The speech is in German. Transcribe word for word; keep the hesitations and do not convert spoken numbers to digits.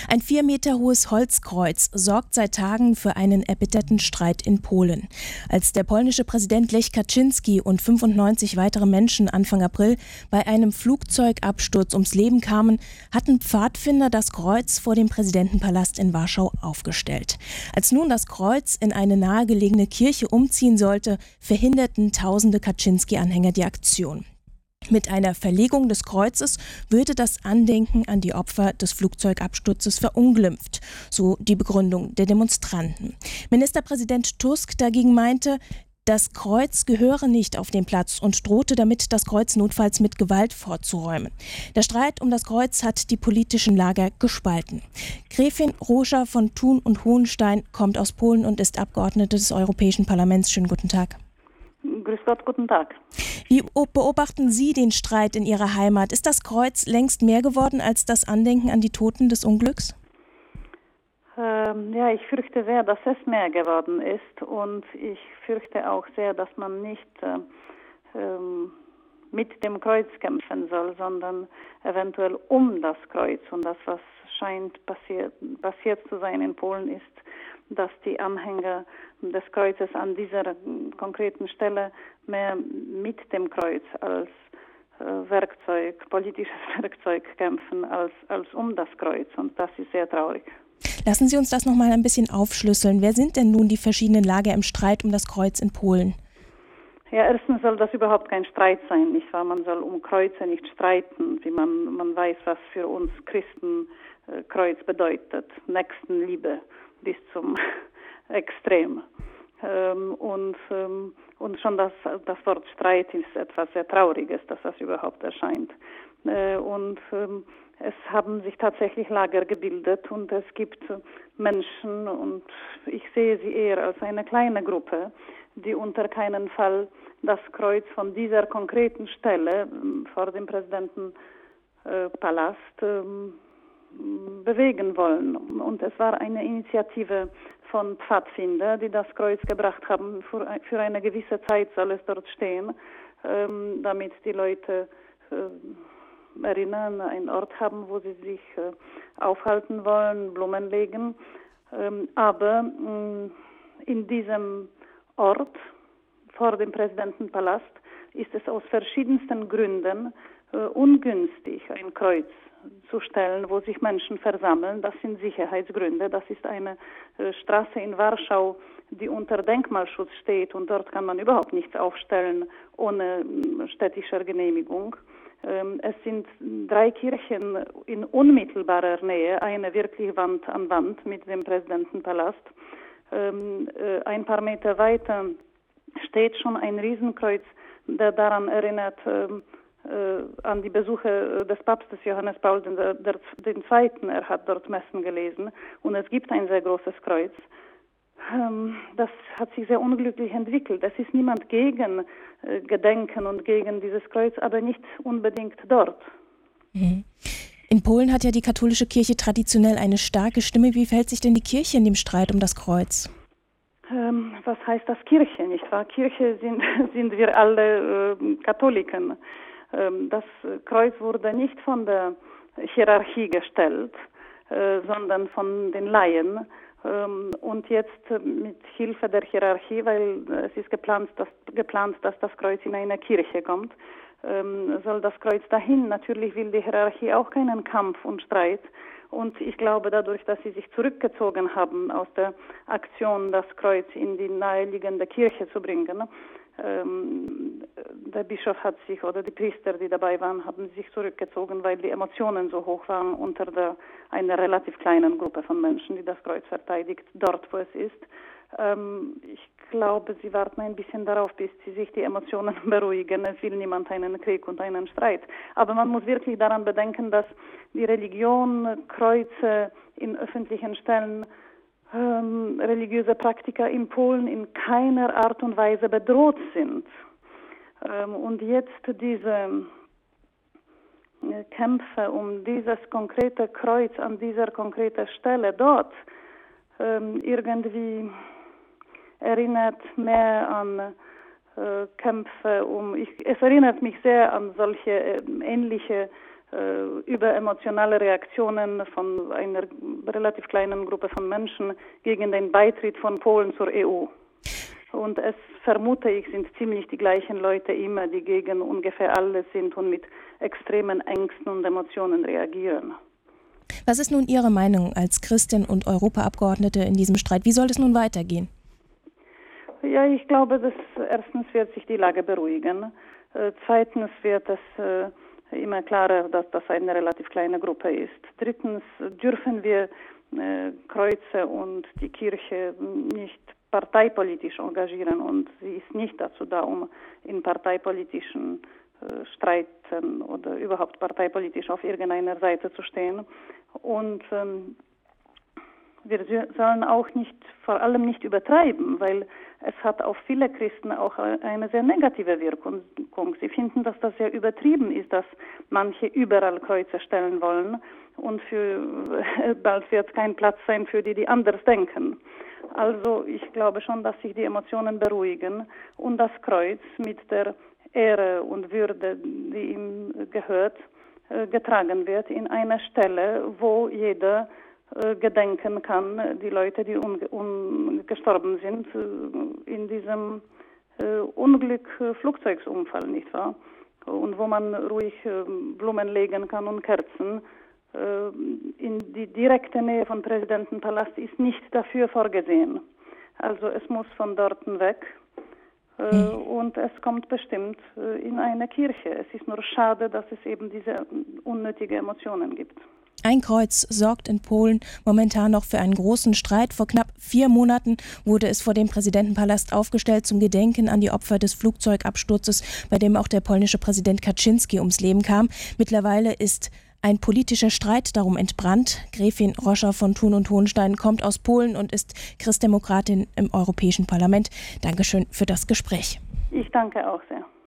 Ein vier Meter hohes Holzkreuz sorgt seit Tagen für einen erbitterten Streit in Polen. Als der polnische Präsident Lech Kaczynski und fünfundneunzig weitere Menschen Anfang April bei einem Flugzeugabsturz ums Leben kamen, hatten Pfadfinder das Kreuz vor dem Präsidentenpalast in Warschau aufgestellt. Als nun das Kreuz in eine nahegelegene Kirche umziehen sollte, verhinderten tausende Kaczynski-Anhänger die Aktion. Mit einer Verlegung des Kreuzes würde das Andenken an die Opfer des Flugzeugabsturzes verunglimpft, so die Begründung der Demonstranten. Ministerpräsident Tusk dagegen meinte, das Kreuz gehöre nicht auf den Platz und drohte damit, das Kreuz notfalls mit Gewalt fortzuräumen. Der Streit um das Kreuz hat die politischen Lager gespalten. Gräfin Róża von Thun und Hohenstein kommt aus Polen und ist Abgeordnete des Europäischen Parlaments. Schönen guten Tag. Grüß Gott, guten Tag. Wie beobachten Sie den Streit in Ihrer Heimat? Ist das Kreuz längst mehr geworden als das Andenken an die Toten des Unglücks? Ähm, ja, ich fürchte sehr, dass es mehr geworden ist, und ich fürchte auch sehr, dass man nicht äh, ähm, mit dem Kreuz kämpfen soll, sondern eventuell um das Kreuz. Und das, was scheint passiert, passiert zu sein in Polen, ist, dass die Anhänger des Kreuzes an dieser konkreten Stelle mehr mit dem Kreuz als äh, Werkzeug, politisches Werkzeug kämpfen, als, als um das Kreuz. Und das ist sehr traurig. Lassen Sie uns das noch mal ein bisschen aufschlüsseln. Wer sind denn nun die verschiedenen Lager im Streit um das Kreuz in Polen? Ja, erstens soll das überhaupt kein Streit sein, nicht wahr? Man soll um Kreuze nicht streiten, wie man, man weiß, was für uns Christen äh, Kreuz bedeutet. Nächstenliebe bis zum Extrem. Ähm, und, ähm, und schon das, das Wort Streit ist etwas sehr Trauriges, dass das überhaupt erscheint. Äh, und ähm, es haben sich tatsächlich Lager gebildet, und es gibt Menschen, und ich sehe sie eher als eine kleine Gruppe, die unter keinen Fall das Kreuz von dieser konkreten Stelle vor dem Präsidentenpalast äh, bewegen wollen. Und es war eine Initiative von Pfadfinder, die das Kreuz gebracht haben. Für, für eine gewisse Zeit soll es dort stehen, ähm, damit die Leute äh, erinnern, einen Ort haben, wo sie sich äh, aufhalten wollen, Blumen legen. Ähm, aber mh, in diesem Ort vor dem Präsidentenpalast ist es aus verschiedensten Gründen äh, ungünstig, ein Kreuz zu stellen, wo sich Menschen versammeln. Das sind Sicherheitsgründe. Das ist eine äh, Straße in Warschau, die unter Denkmalschutz steht, und dort kann man überhaupt nichts aufstellen ohne äh, städtischer Genehmigung. Ähm, es sind drei Kirchen in unmittelbarer Nähe, eine wirklich Wand an Wand mit dem Präsidentenpalast. Ähm, äh, ein paar Meter weiter steht schon ein Riesenkreuz, der daran erinnert, äh, äh, an die Besuche des Papstes Johannes Paul der Zweite. Er hat dort Messen gelesen, und es gibt ein sehr großes Kreuz. Ähm, das hat sich sehr unglücklich entwickelt. Es ist niemand gegen äh, Gedenken und gegen dieses Kreuz, aber nicht unbedingt dort. Mhm. In Polen hat ja die katholische Kirche traditionell eine starke Stimme. Wie verhält sich denn die Kirche in dem Streit um das Kreuz? Ähm, was heißt das Kirche, nicht wahr? Kirche sind, sind wir alle äh, Katholiken. Ähm, das Kreuz wurde nicht von der Hierarchie gestellt, äh, sondern von den Laien. Ähm, und jetzt äh, mit Hilfe der Hierarchie, weil es ist geplant, dass, geplant, dass das Kreuz in eine Kirche kommt, ähm, soll das Kreuz dahin. Natürlich will die Hierarchie auch keinen Kampf und Streit. Und ich glaube, dadurch, dass sie sich zurückgezogen haben aus der Aktion, das Kreuz in die naheliegende Kirche zu bringen, ähm, der Bischof hat sich, oder die Priester, die dabei waren, haben sich zurückgezogen, weil die Emotionen so hoch waren unter der, einer relativ kleinen Gruppe von Menschen, die das Kreuz verteidigt, dort, wo es ist. Ähm, ich glaube, sie warten ein bisschen darauf, bis sie sich die Emotionen beruhigen. Es will niemand einen Krieg und einen Streit. Aber man muss wirklich daran bedenken, dass die Religion, Kreuze in öffentlichen Stellen, ähm, religiöse Praktika in Polen in keiner Art und Weise bedroht sind. Ähm, und jetzt diese äh, Kämpfe um dieses konkrete Kreuz an dieser konkreten Stelle dort, ähm, irgendwie erinnert mehr an äh, Kämpfe um, ich, es erinnert mich sehr an solche äh, ähnliche über emotionale Reaktionen von einer relativ kleinen Gruppe von Menschen gegen den Beitritt von Polen zur E U. Und es, vermute ich, sind ziemlich die gleichen Leute immer, die gegen ungefähr alles sind und mit extremen Ängsten und Emotionen reagieren. Was ist nun Ihre Meinung als Christin und Europaabgeordnete in diesem Streit? Wie soll es nun weitergehen? Ja, ich glaube, dass erstens wird sich die Lage beruhigen. Äh, zweitens wird es äh, immer klarer, dass das eine relativ kleine Gruppe ist. Drittens dürfen wir äh, Kreuze und die Kirche nicht parteipolitisch engagieren und sie ist nicht dazu da, um in parteipolitischen äh, Streiten oder überhaupt parteipolitisch auf irgendeiner Seite zu stehen. Und ähm, wir sollen auch nicht, vor allem nicht übertreiben, weil es hat auf viele Christen auch eine sehr negative Wirkung. Sie finden, dass das sehr übertrieben ist, dass manche überall Kreuze stellen wollen und für, bald wird kein Platz sein für die, die anders denken. Also ich glaube schon, dass sich die Emotionen beruhigen und das Kreuz mit der Ehre und Würde, die ihm gehört, getragen wird in einer Stelle, wo jeder gedenken kann, die Leute, die un, un, gestorben sind in diesem äh, Unglück, äh, Flugzeugsunfall, nicht wahr? Und wo man ruhig äh, Blumen legen kann und Kerzen. Äh, in die direkte Nähe von Präsidentenpalast ist nicht dafür vorgesehen. Also es muss von dort weg äh, mhm. und es kommt bestimmt äh, in eine Kirche. Es ist nur schade, dass es eben diese unnötige Emotionen gibt. Ein Kreuz sorgt in Polen momentan noch für einen großen Streit. Vor knapp vier Monaten wurde es vor dem Präsidentenpalast aufgestellt zum Gedenken an die Opfer des Flugzeugabsturzes, bei dem auch der polnische Präsident Kaczynski ums Leben kam. Mittlerweile ist ein politischer Streit darum entbrannt. Gräfin Rosza von Thun und Hohenstein kommt aus Polen und ist Christdemokratin im Europäischen Parlament. Dankeschön für das Gespräch. Ich danke auch sehr.